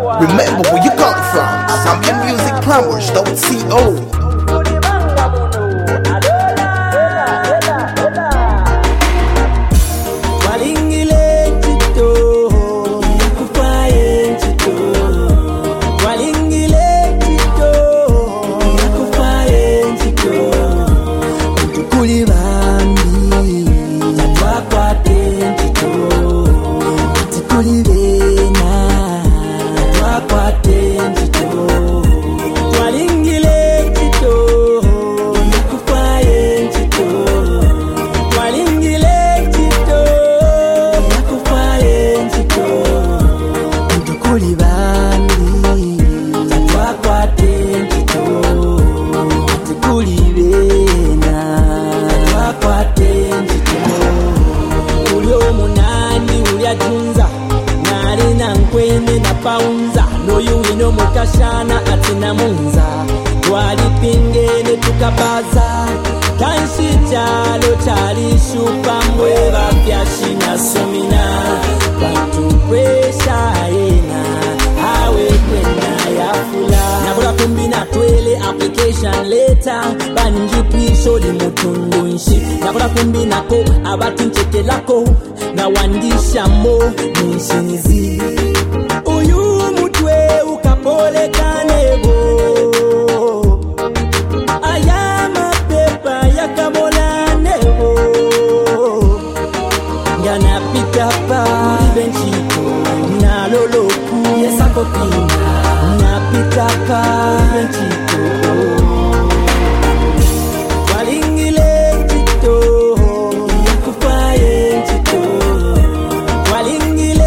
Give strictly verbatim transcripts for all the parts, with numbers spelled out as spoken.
Remember where you come from. Zambia Music Plumbers dot co. Paunza no yuino mukashana atina munza twali pingene tukabaza kanshi chalo chali shupa mbweba fyashina somina bantu kwesha ena awe kwena ya fula nabula kumbina twele application letter banji pisho di mutundu nshi nabula kumbina ko abati ncheke lako na wandisha mo nishinizi uyu mutwe ukapole kanebo ayama pepa yakamola nebo ngana pitapa benchiko na loloku yesako pina na pitapa benchiko walingile tito yakufaye tito walingile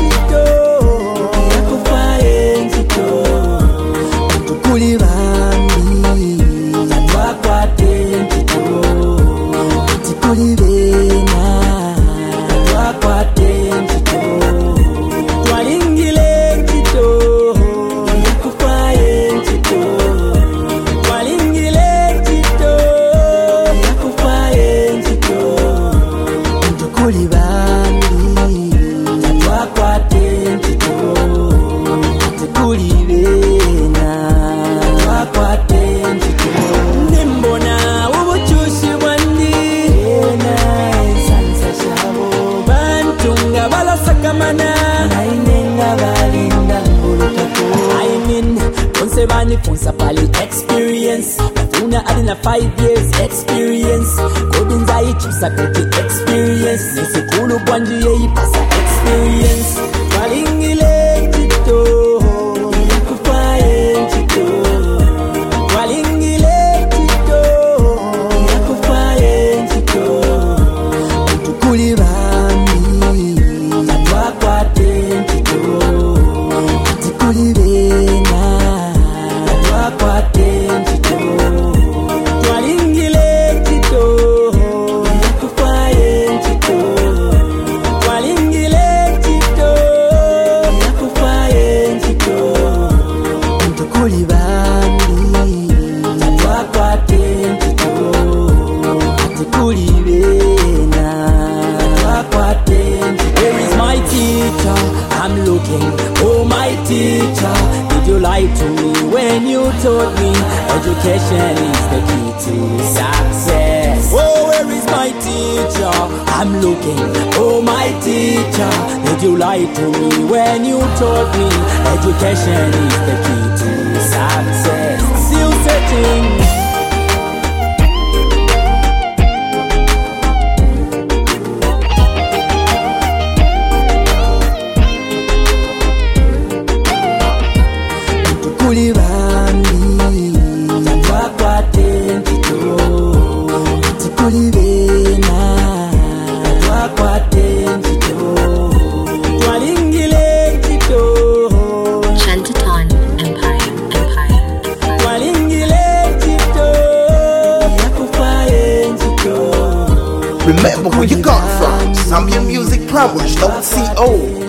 Funsa pali experience Una adina five years experience Kodinza ichusa koti experience Nisikulu kwanji ye ipasa experience Walingile tito Yakufaye tito Walingile tito Yakufaye tito Utukuli bami Tatwa kwa ten tito Utukuli bena kwa tentito twalingile tito yakufaye tito twalingile tito yakufaye tito mtukuli bandi tatwa kwa tentito atikuli bena tatwa kwa tentito. Where is my teacher? I'm looking, oh my teacher. You lied to me when you told me education is the key to success. Oh, where is my teacher? I'm looking, oh my teacher. Did you lie to me when you told me education is the key to success? Still searching. Remember where you come from. Zambia Music Plumbers dot co.